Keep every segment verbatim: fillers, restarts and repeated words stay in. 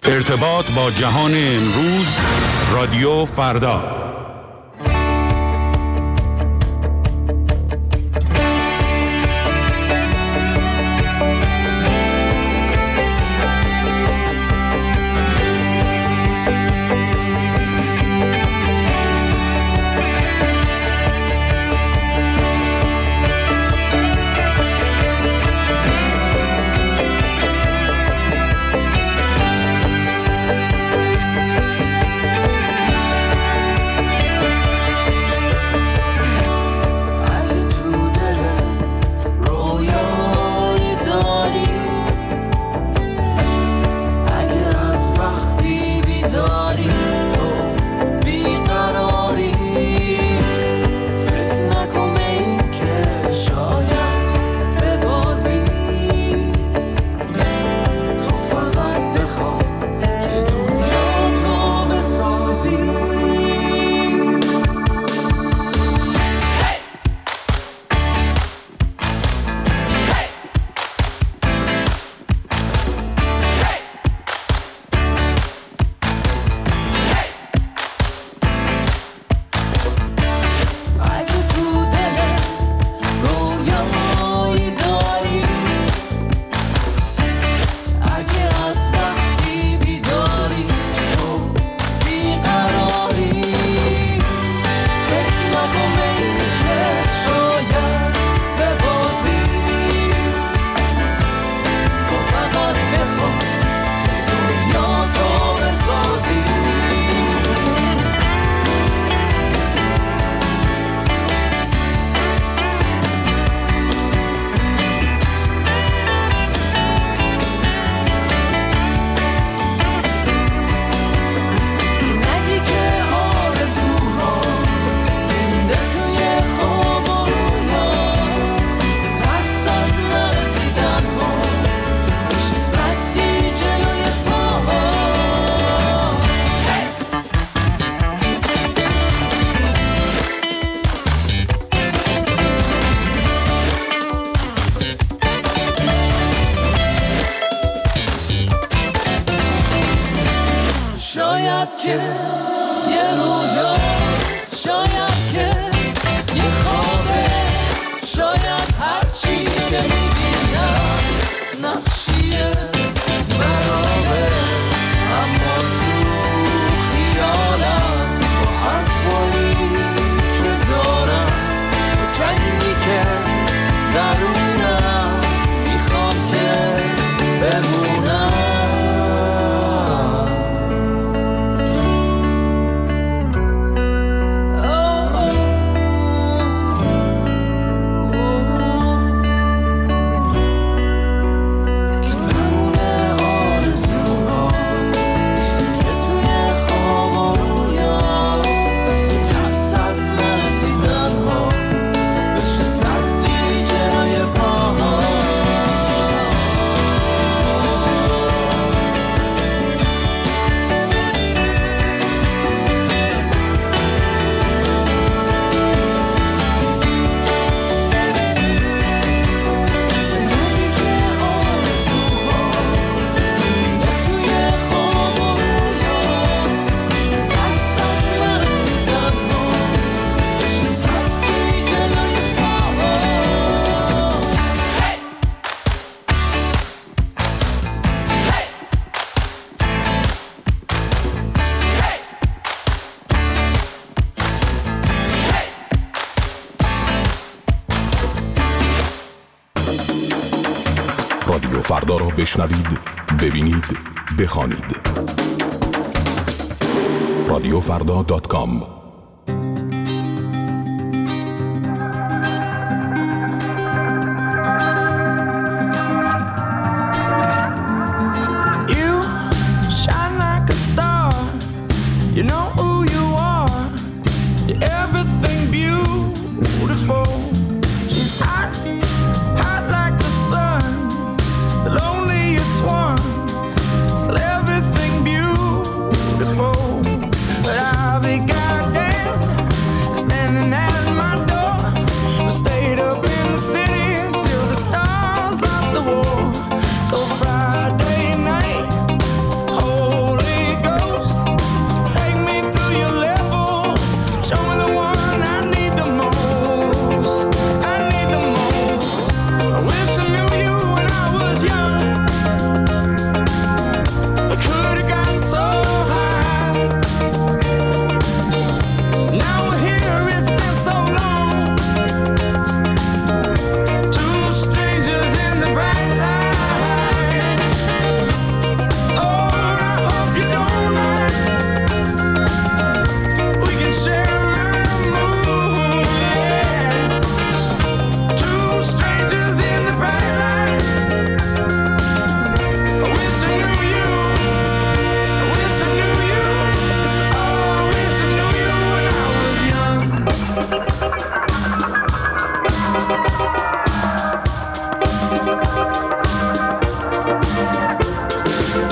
ارتباط با جهان امروز، رادیو فردا. رادیو فردا را بشنوید، ببینید، بخوانید. رادیو فردا دات کام. Everything beautiful, but I'll be goddamn.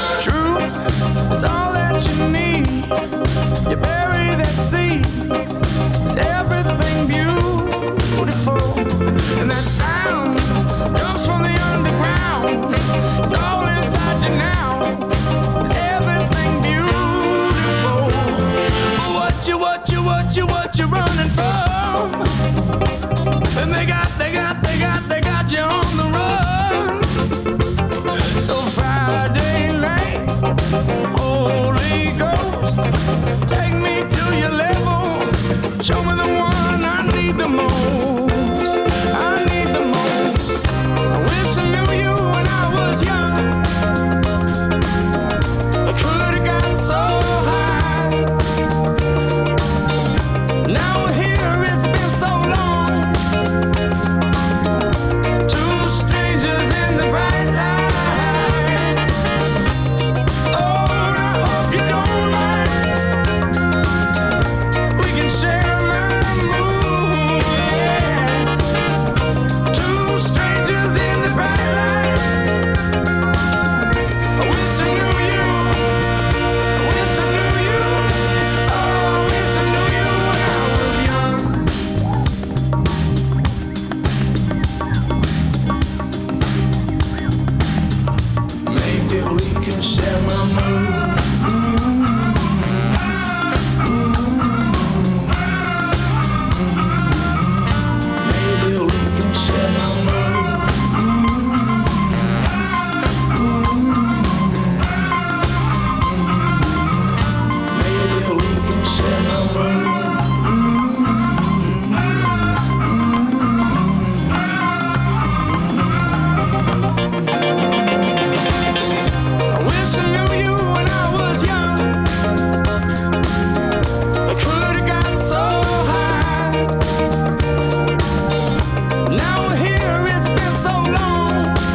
Truth is all that you need. You bury that seed. It's everything beautiful. And that sound comes from the underground. It's all inside you now. It's everything beautiful. What you, what you, what you, what you running from? And they got, they got, they got, they got you on the run. So Friday night, Holy Ghost, take me to your level. Show me the one I need the most. I need the most. I wish I knew you when I was young. I could have gotten so high. Now we're here, it's been so long. Two strangers in the bright light. Oh, I hope you don't mind. We can share my mood, yeah. Two strangers in the bright light. I wish I knew you. I wish I knew you. Oh, I wish I knew you when I was young. Maybe we can share my mood. Maybe we can share my mood. Maybe we can share my mood. I wish I knew you when I was young. I could have gotten so high. Now we're here, it's been so long.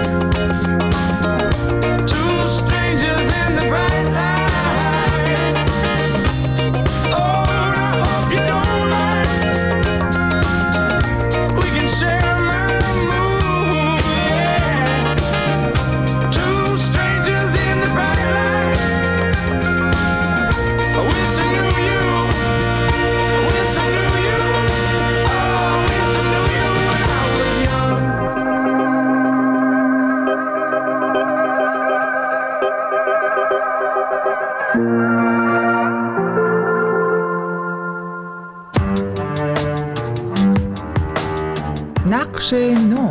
Two strangers in the bright light. Oh, I hope you don't mind. We can share my mood, yeah. Two strangers in the bright light. I wish I knew you. I wish I knew you. Oh, I wish I knew you when I was young. نقش نو.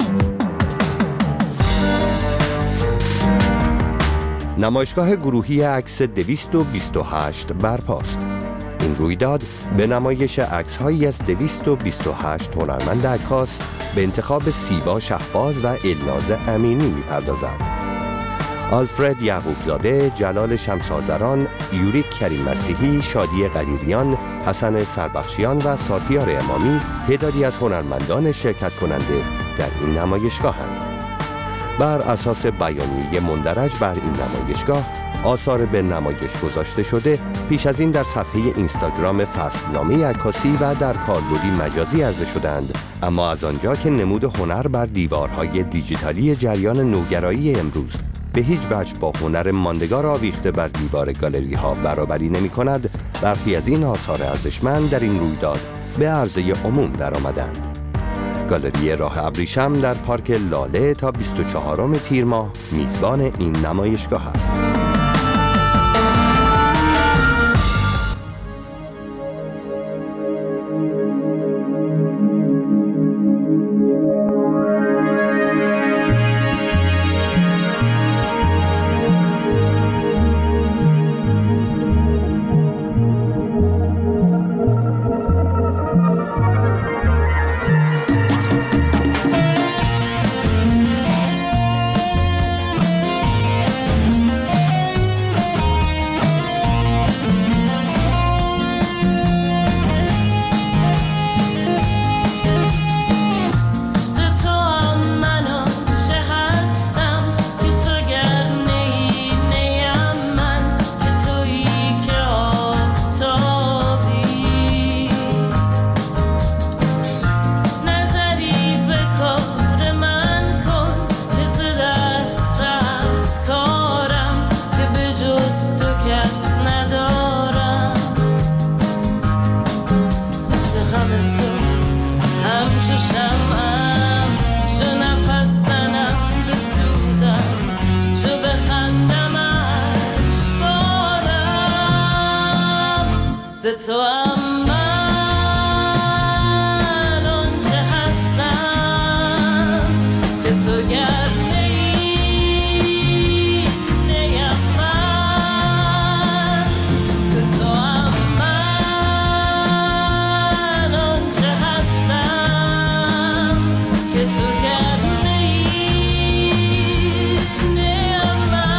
نمایشگاه گروهی عکس دویست و بیست و هشت برپاست. این رویداد به نمایش عکس‌هایی از دویست و بیست و هشت هنرمند عکاس به انتخاب سیبا شهباز و الناز امینی می‌پردازد. آلفرد یعقوبزاده، جلال شمس‌آذران، یوریک کریم مسیحی، شادی قدیریان، حسن سربخشیان و ساتیار امامی تعدادی از هنرمندان شرکت کننده در این نمایشگاه‌اند. بر اساس بیانیه مندرج بر این نمایشگاه، آثار به نمایش گذاشته شده پیش از این در صفحه اینستاگرام فصلنامه عکاسی و در کاربردی مجازی عرضه شدند، اما از آنجا که نمود هنر بر دیوارهای دیجیتالی جریان نوگرایی امروز به هیچ وجه با هنر ماندگار آویخته بر دیوار گالری ها برابری نمی کند، برخی از این آثار ارزشمند در این رویداد به عرضه عموم در آمدند. گالری راه ابریشم در پارک لاله تا بیست و چهارم تیر ماه میزبان این نمایشگاه است. تو هم من آنچه هستم که تو گرده ای نیم من که تو هم من آنچه هستم که تو گرده ای نیم من.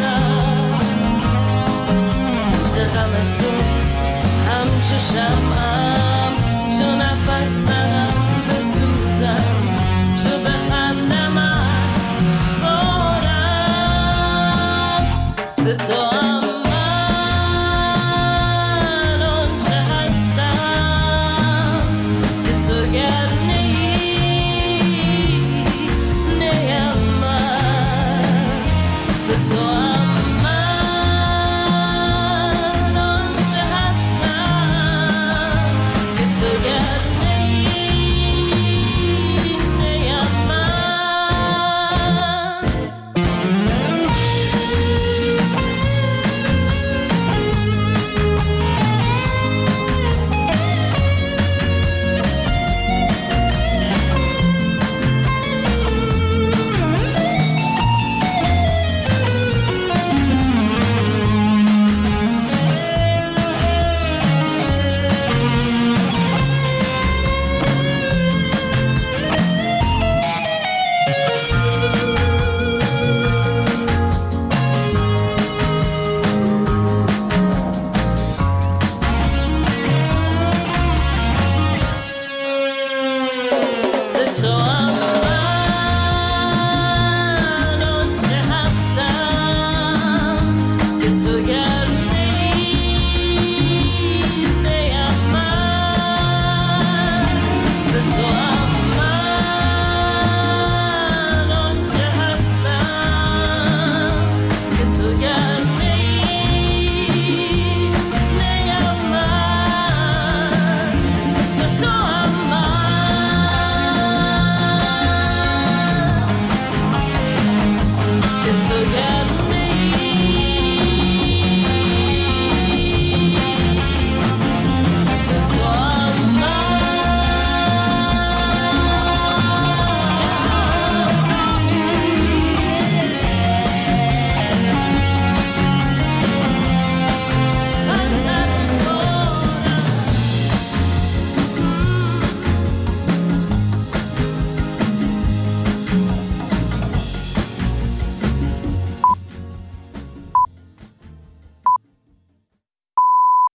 Shama